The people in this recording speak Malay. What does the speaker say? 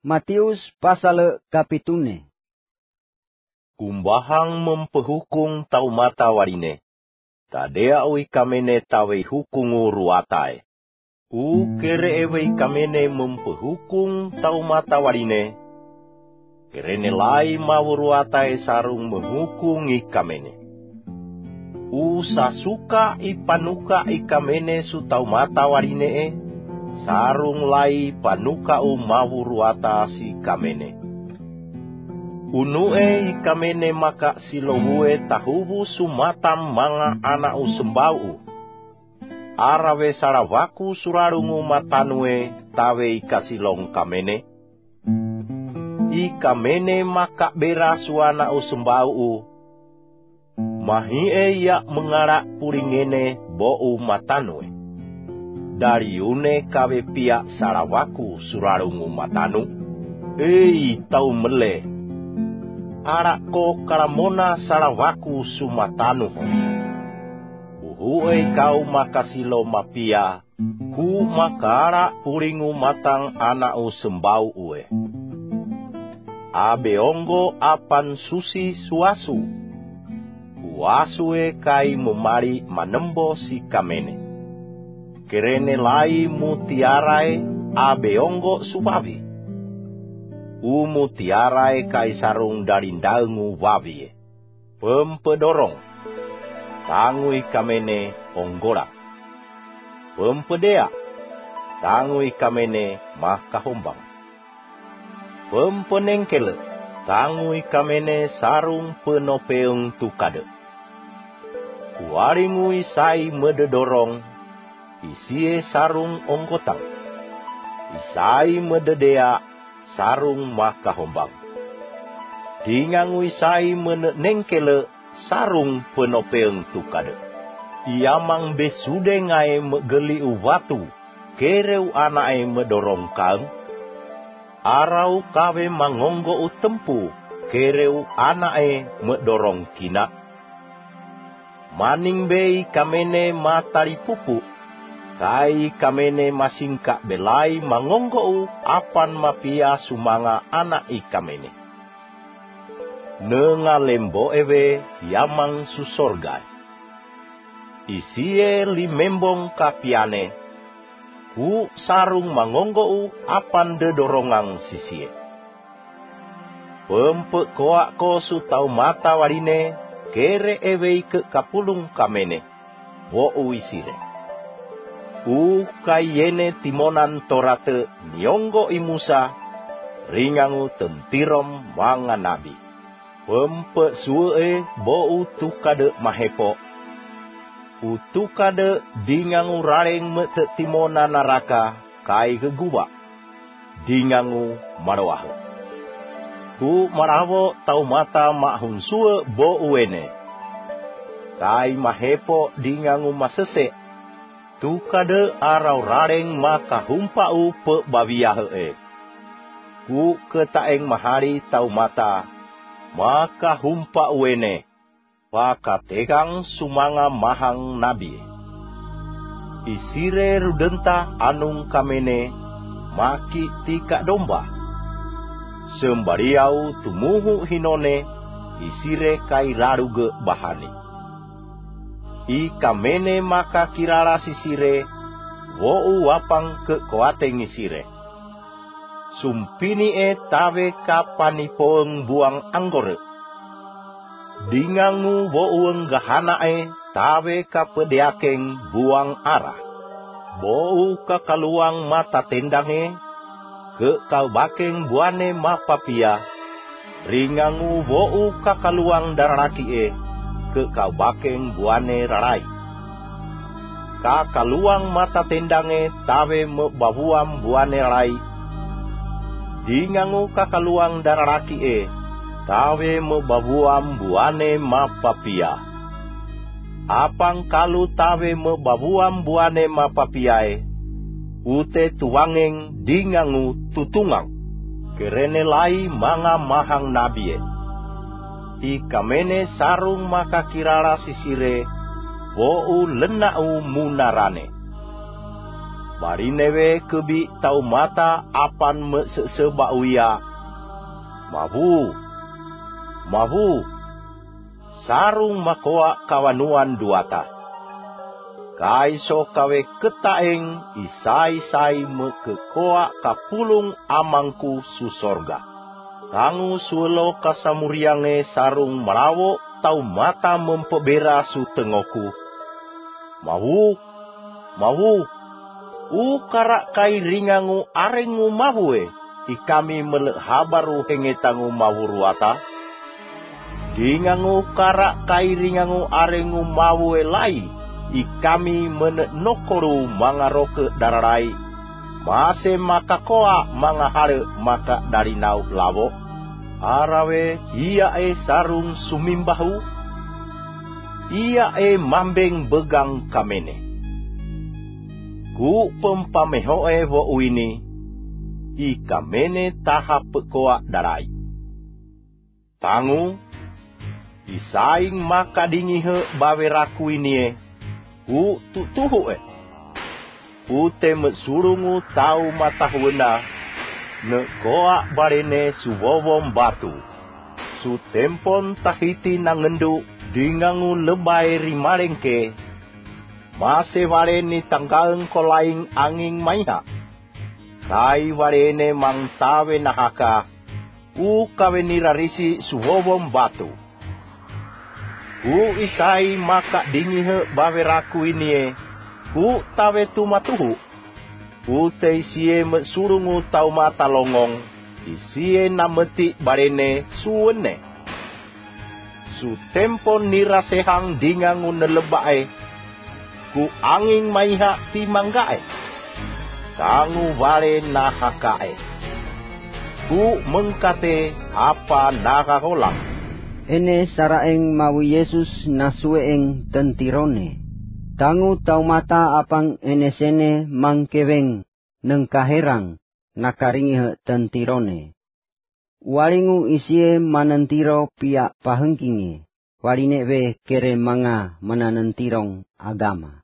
Matius pasal kapitune. Kumbahang mempehukung tau mata warine. Tadea ui kamene tawe hukungu ruatae. Kere ewe kamene mempehukung tau mata warine. Kerene lai mawuruatae sarung menghukungi kamene. Sasuka ipanuka ikamene su tau mata warine sarung lai panuka mawuruata si kamene. Unue ikamene maka silohue tahubu sumatam manga anak sembau. Arawe sarawaku surarungu matanue tawe ikasilong kamene. Ikamene maka bera suana sembau. Mahie ya mengarak puringene bou matanue. Dari une kawe pia sarawaku surarungu matanu. Tau mele. Arak ko karamona sarawaku sumatanu. Buhue kau makasilo mapia. Ku makara puringu matang anak sembau ue. Abeonggo apan susi suasu. Wasue kai memari manembo si kamene. Kerene lai mutiarai abeonggo suwawi. Mutiarai kai sarung darindangu wawi. Pempedorong. Tangui kamene onggora. Pempedea. Tangui kamene makahombang. Pempenengkele. Tangui kamene sarung penopeung tukade. Kuaringui sai mededorong, isie sarung onggotang. Isai mededea sarung makahombang. Dingangui sai menengkele sarung penopeung tukade. Iamang besude ngai megeli uwatu, kereu anae medorong kang. Arau kawe mangonggo utempu, kereu anae medorong kina. Maning bei kamene matari pupu, kai kamene masingka belai mangonggo apan mapia sumanga anak ikamene. Nenga lembo ewe yamang susorgai. Isie limembong kapiane, ku sarung mangonggo apan dedorongang sisie. Pempe koak ko su tau mata warine, kere ewe ke kapulung kamene, wo uisire. Kayene timonan torate nionggo imusa, ringangu tentirom manga nabi. Pempe suwe bo tukade mahepo. Tukade dingangu rareng mete timona naraka kai geguba. Dingangu marwahe. Ku marawo tau mata mahun suwe bo uene. Kai mahepo dingangu masese. Tukade arau rareng maka humpau pe babiahe. Ku ketaeng mahari tau mata. Maka humpa uene. Pakategang sumanga mahang nabi. Isire rudenta anung kamene. Maki tika domba. Sembariau tumuhu hinone, isire kai laruge bahani. Ikamene maka kirara sisire, wo wapang ke koate ngisire. Sumpini tawe kapanipoeng buang anggore. Dingangu wo gahanae tawe kapedeakeng buang arah. Bo kakaluang mata tendange, ke kau bakeng buane mapapia, ringangu wo kakaluang daraki ke kau bakeng buane rarai. Kakaluang mata tendange tawe mebabuam buane rarai. Dingangu kakaluang daraki tawe mebabuam buane mapapia. Apang kalu tawe mebabuam buane mapapiae, ute tuwangeng dingangu tutungang, kerene lai manga mahang nabie. Ikamene sarung maka kirara sisire, wo lenau munarane. Barinewe kebi tau mata apan me seba uya. Mabu, sarung makoa kawanuan duata. Kaiso kawe ketaeng isai-sai me kekoa kapulung amangku susorga. Tangu suelo kasamuriange sarung marawo tau mata mempebera su tengoku. Mawu, karak kai ringangu arengu mahue, ikami melek habaru hengetangu mawuruata. Dingangu karak kai ringangu arengu mahue lai, ikami menek nokoru mangaroke dararai. Mase maka koa mangahare maka dari nau lawo. Arawe ia sarung sumimbahu, ia mambeng begang kamene. Ku pempamehoe wo uini, i kamene tahap koa darai. Tangu, isaing maka dingihe baweraku ini ku tutuhu ku temet surungu tau matahwena, ne koa barene suwowom batu. Su tempon tahiti nangendu dingangu lebay rimalengke. Mase warene tanggaeng kolaing anging maiha. Kai warene mangtawe nahaka, u kawenirarisi suwowom batu. Ku isai maka dingihe baweraku ini ku tawe tumatuhu. Ku teisie surungu tau mata longong, isie nameti barene suwene. Su tempon nirasehang dingangu nelebae, ku anging maiha timanggae. Kangu wale nahakae. Ku mengkate apa nakakolang. Ene saraeng mawi Yesus nasueeng tentirone. Tangu tau mata apang ene sene mangkeweng neng kaherang nakaringi tentirone. Walingu isie manentiro pia pahengkingi. Waline we kere manga mananentirong agama.